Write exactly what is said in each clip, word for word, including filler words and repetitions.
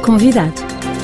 Convidado.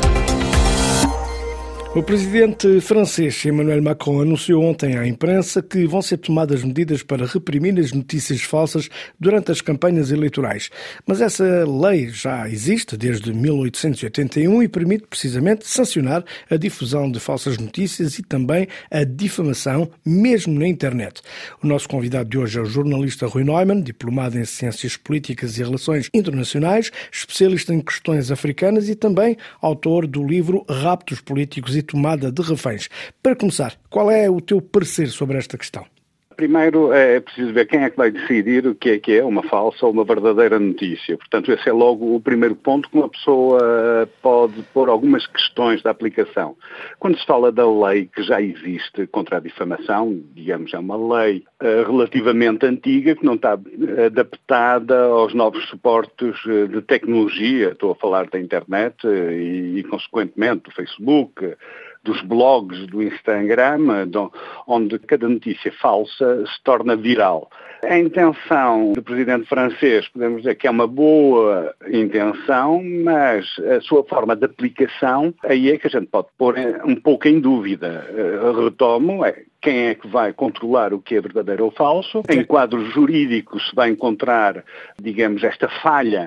O presidente francês Emmanuel Macron anunciou ontem à imprensa que vão ser tomadas medidas para reprimir as notícias falsas durante as campanhas eleitorais. Mas essa lei já existe desde mil oitocentos e oitenta e um e permite precisamente sancionar a difusão de falsas notícias e também a difamação, mesmo na internet. O nosso convidado de hoje é o jornalista Rui Neumann, diplomado em Ciências Políticas e Relações Internacionais, especialista em questões africanas e também autor do livro Raptos Políticos e Tomada de Reféns. Para começar, qual é o teu parecer sobre esta questão? Primeiro é preciso ver quem é que vai decidir o que é que é uma falsa ou uma verdadeira notícia. Portanto, esse é logo o primeiro ponto que uma pessoa pode pôr algumas questões da aplicação. Quando se fala da lei que já existe contra a difamação, digamos, é uma lei uh, relativamente antiga que não está adaptada aos novos suportes de tecnologia. Estou a falar da internet uh, e, e, consequentemente, do Facebook, dos blogs do Instagram, onde cada notícia falsa se torna viral. A intenção do presidente francês, podemos dizer que é uma boa intenção, mas a sua forma de aplicação, aí é que a gente pode pôr um pouco em dúvida. Retomo, é quem é que vai controlar o que é verdadeiro ou falso. Em quadros jurídicos se vai encontrar, digamos, esta falha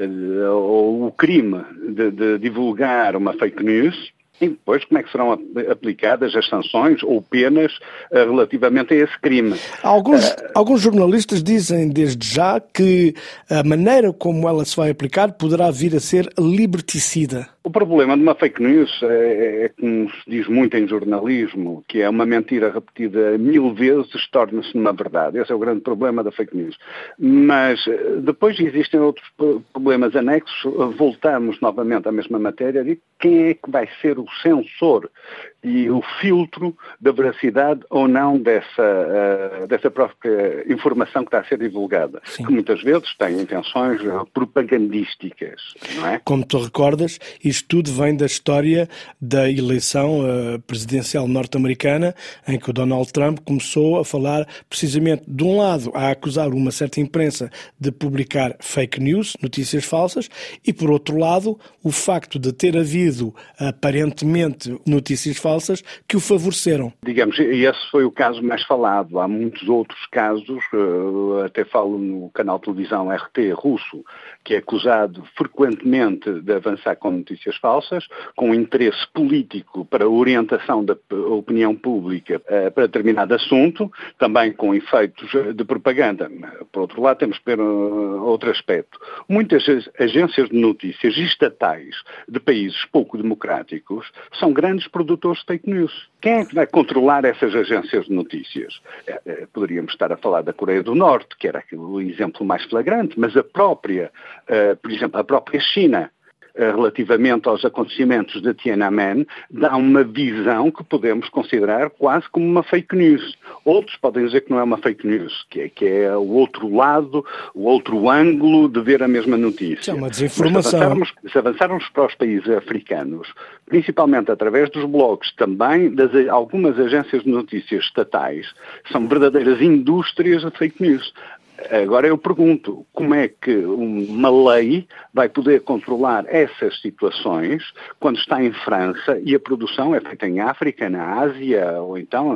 ou o crime de, de divulgar uma fake news. E depois, como é que serão aplicadas as sanções ou penas uh, relativamente a esse crime? Alguns, uh, alguns jornalistas dizem desde já que a maneira como ela se vai aplicar poderá vir a ser liberticida. O problema de uma fake news é, é, como se diz muito em jornalismo, que é uma mentira repetida mil vezes, torna-se uma verdade. Esse é o grande problema da fake news. Mas depois existem outros problemas anexos. Voltamos novamente à mesma matéria de quem é que vai ser o censor e o filtro da veracidade ou não dessa, uh, dessa própria informação que está a ser divulgada. Sim. Que muitas vezes tem intenções propagandísticas, não é? Como tu recordas, isto tudo vem da história da eleição uh, presidencial norte-americana, em que o Donald Trump começou a falar precisamente, de um lado, a acusar uma certa imprensa de publicar fake news, notícias falsas, e por outro lado, o facto de ter havido aparentemente notícias falsas que o favoreceram. Digamos, esse foi o caso mais falado. Há muitos outros casos, até falo no canal de televisão R T russo, que é acusado frequentemente de avançar com notícias falsas, com interesse político para a orientação da opinião pública para determinado assunto, também com efeitos de propaganda. Por outro lado, temos que ver outro aspecto. Muitas agências de notícias estatais de países pouco democráticos são grandes produtores de fake news. Quem é que vai controlar essas agências de notícias? Poderíamos estar a falar da Coreia do Norte, que era o exemplo mais flagrante, mas a própria, por exemplo, a própria China, relativamente aos acontecimentos de Tiananmen, dá uma visão que podemos considerar quase como uma fake news. Outros podem dizer que não é uma fake news, que é, que é o outro lado, o outro ângulo de ver a mesma notícia. É uma desinformação. Se avançarmos, se avançarmos para os países africanos, principalmente através dos blogs, também das algumas agências de notícias estatais, são verdadeiras indústrias de fake news. Agora eu pergunto, como é que uma lei vai poder controlar essas situações quando está em França e a produção é feita em África, na Ásia ou então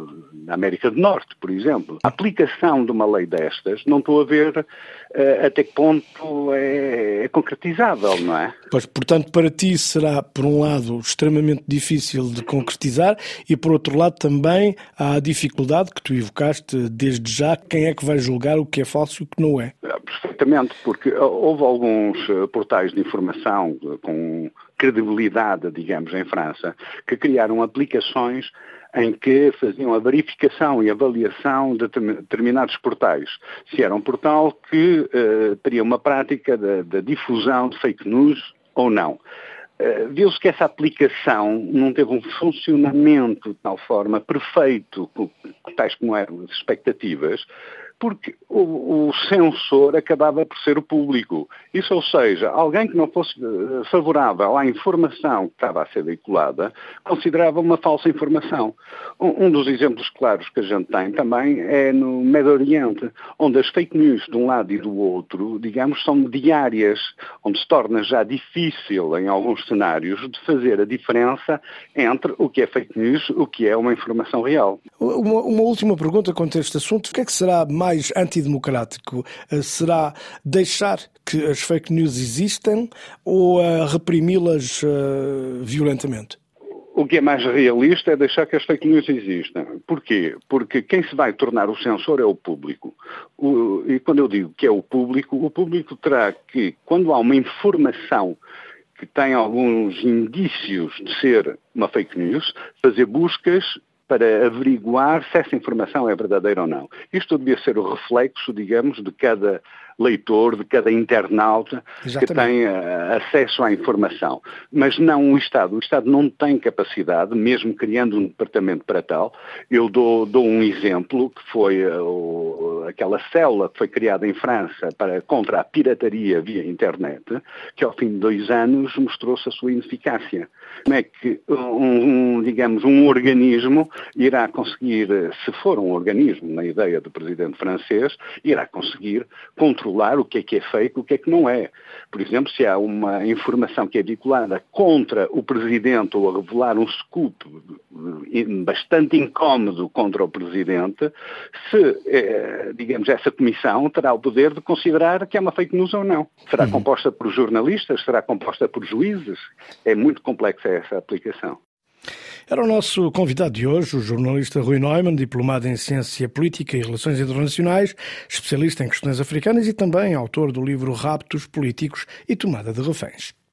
na América do Norte, por exemplo? A aplicação de uma lei destas, não estou a ver uh, até que ponto é, é concretizável, não é? Pois, portanto, para ti será, por um lado, extremamente difícil de concretizar e, por outro lado, também há a dificuldade que tu evocaste desde já, quem é que vai julgar o que é falso e o que não é. Perfeitamente, porque houve alguns portais de informação com credibilidade, digamos, em França, que criaram aplicações em que faziam a verificação e avaliação de determinados portais. Se era um portal que uh, teria uma prática da difusão de fake news ou não. Uh, viu-se que essa aplicação não teve um funcionamento de tal forma perfeito, tais como eram as expectativas, porque o, o censor acabava por ser o público. Isso, ou seja, alguém que não fosse favorável à informação que estava a ser veiculada, considerava uma falsa informação. Um, um dos exemplos claros que a gente tem também é no Médio Oriente, onde as fake news de um lado e do outro, digamos, são diárias, onde se torna já difícil, em alguns cenários, de fazer a diferença entre o que é fake news e o que é uma informação real. Uma, uma última pergunta quanto a este assunto. O que é que será mais antidemocrático? Será deixar que as fake news existam ou uh, reprimi-las uh, violentamente? O que é mais realista é deixar que as fake news existam. Porquê? Porque quem se vai tornar o censor é o público. O, e quando eu digo que é o público, o público terá que, quando há uma informação que tem alguns indícios de ser uma fake news, fazer buscas para averiguar se essa informação é verdadeira ou não. Isto devia ser o reflexo, digamos, de cada leitor, de cada internauta Exatamente. Que tem uh, acesso à informação. Mas não o Estado. O Estado não tem capacidade, mesmo criando um departamento para tal. Eu dou, dou um exemplo, que foi uh, aquela célula que foi criada em França para, contra a pirataria via internet, que ao fim de dois anos mostrou-se a sua ineficácia. Como é que um, um, digamos, um organismo irá conseguir, se for um organismo, na ideia do presidente francês, irá conseguir controlar o que é que é fake, o que é que não é. Por exemplo, se há uma informação que é vinculada contra o presidente ou a revelar um scoop bastante incómodo contra o presidente, se, eh, digamos, essa comissão terá o poder de considerar que é uma fake news ou não. Será uhum. composta por jornalistas? Será composta por juízes? É muito complexa essa aplicação. Era o nosso convidado de hoje, o jornalista Rui Neumann, diplomado em Ciência Política e Relações Internacionais, especialista em questões africanas e também autor do livro Raptos Políticos e Tomada de Reféns.